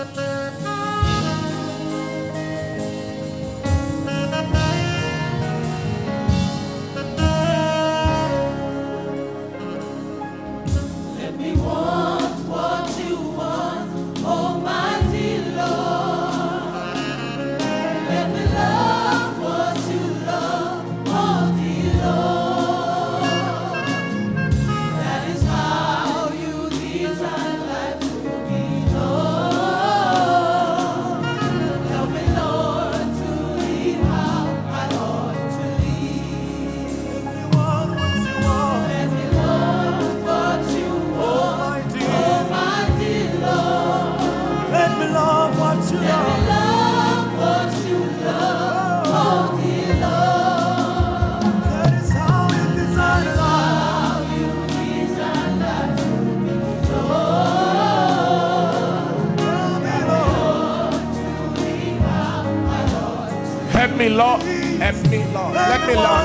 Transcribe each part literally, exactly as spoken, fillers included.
Help me, Lord. Help me, Lord. Let me learn.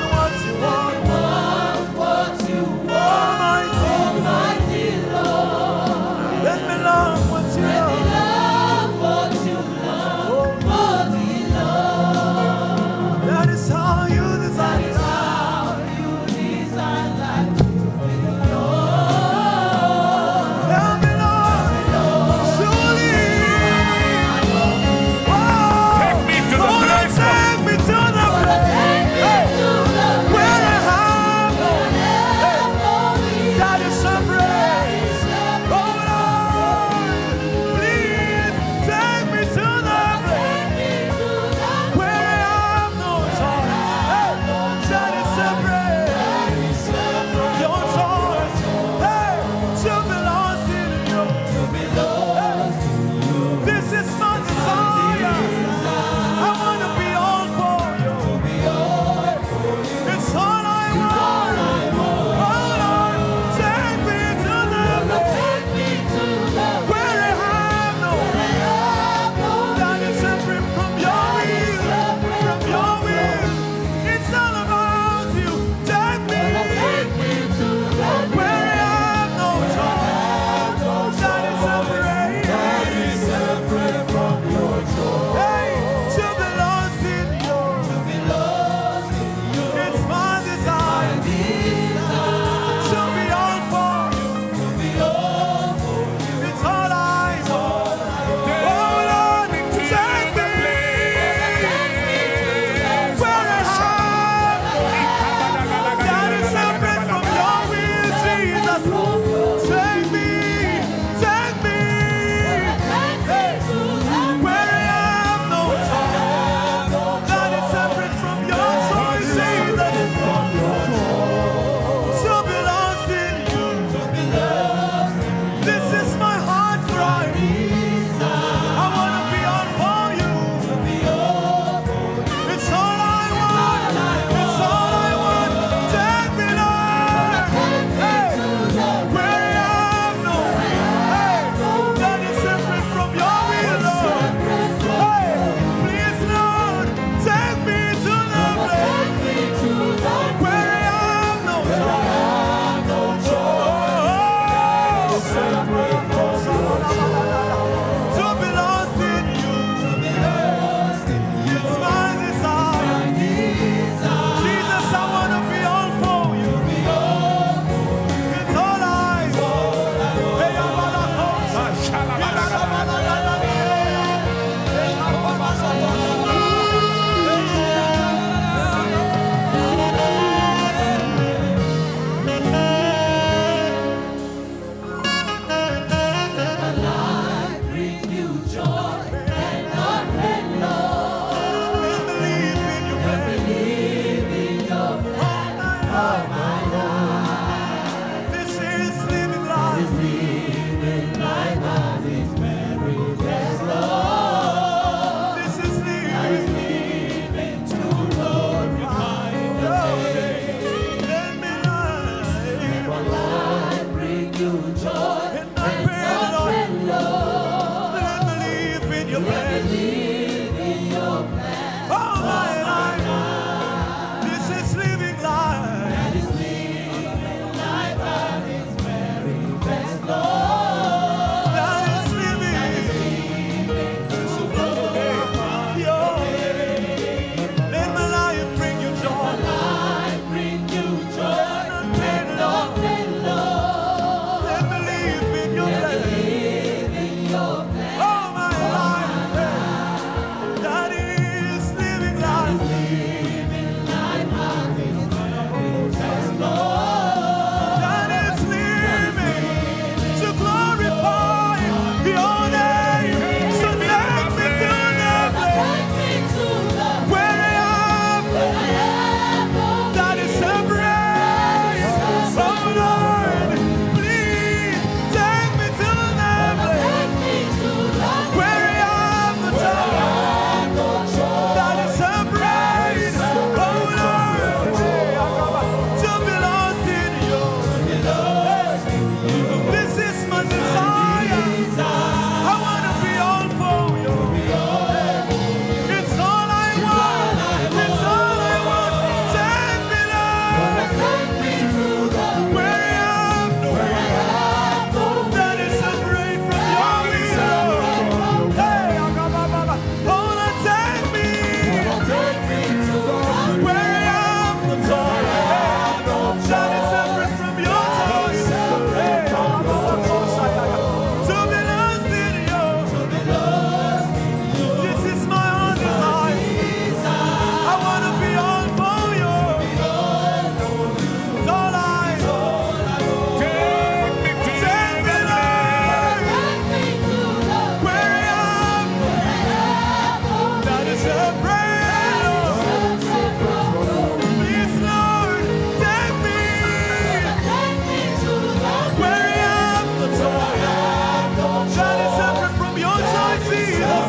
Let me love what you love. That is how you desire. Help me, Lord. Surely. Take me to the place. Take me to the place.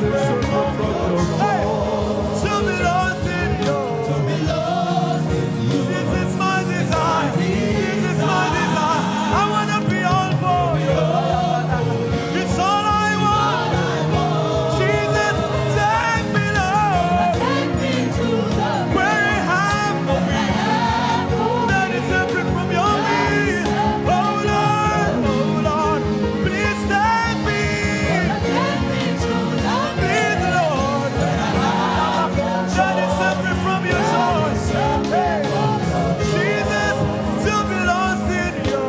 Hey, to be lost in you. This is my desire. This is my desire. I want to be all for you. It's all I want. Jesus, take me, Lord. Where I have no will. That is separate from your will. Oh Lord, oh Lord, please take me. Please, Lord. That is separate from your choice. Hey. Jesus, to be lost in you.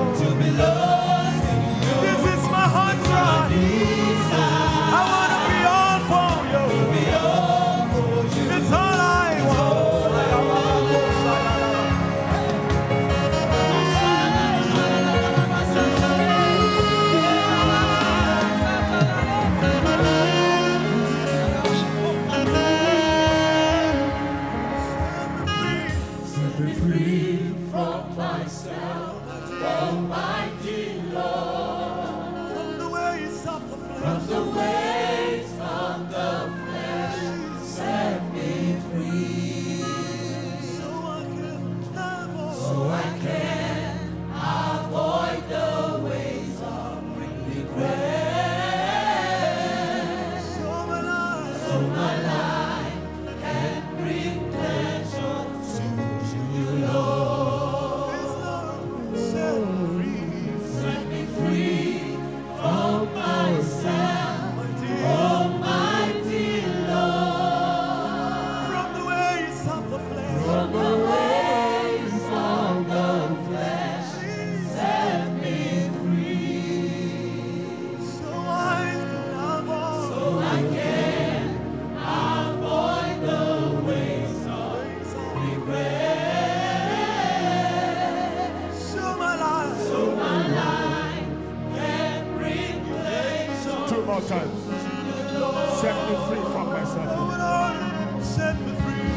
This is my heart cry. I want to be all for you. It's all I Set me free. from the ways of the flesh. So I can have all. So my life. Please, Lord, set me free. My dear, from the ways of the flesh. So I can have all. So my life. Two more times. Set me free from myself. Oh Lord, set me free.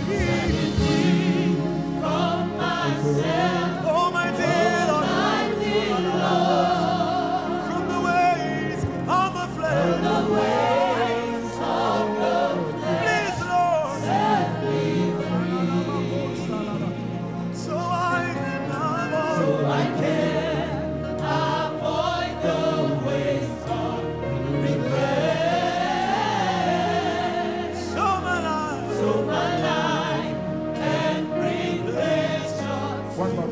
Oh my dear Lord, from the ways of the flesh. Please, Lord, so I can have all. So my life. One more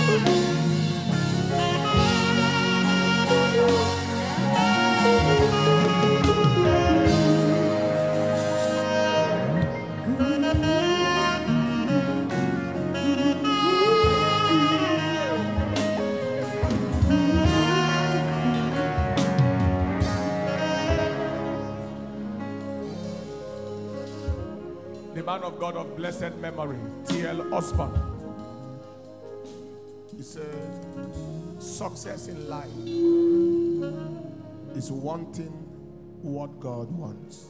The man of God of blessed memory, T L Osborne, he said, success in life is wanting what God wants.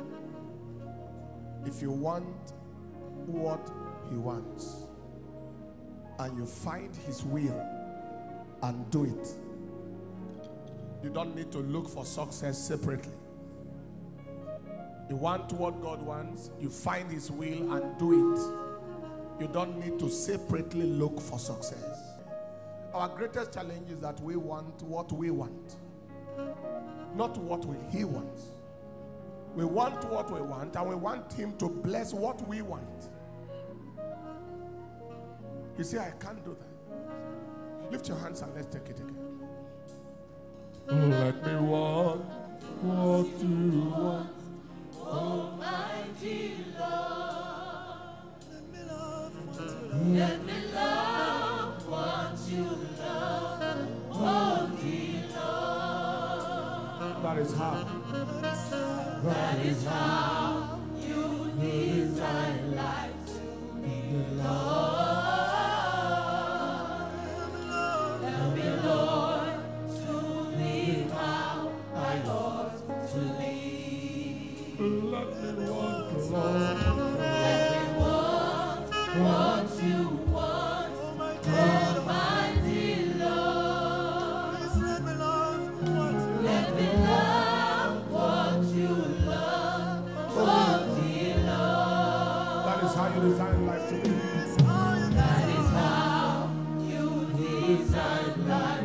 If you want what He wants and you find His will and do it, you don't need to look for success separately. You want what God wants, you find His will and do it. You don't need to separately look for success. Our greatest challenge is that we want what we want, not what we, He wants. We want what we want, and we want Him to bless what we want. You see, I can't do that. Lift your hands and let's take it again. Let me want what you want. Almighty Lord, let me love what you love. Let me love what you love. Holy Lord. That is how. That is how you design life to be, Lord. Help me, Lord, to live how I ought to live. Let me want the Lord. Let me want what you want, Almighty Lord. Let me love what you Let me love what you love, Holy Lord. That is how you design life to be. That is how you design life.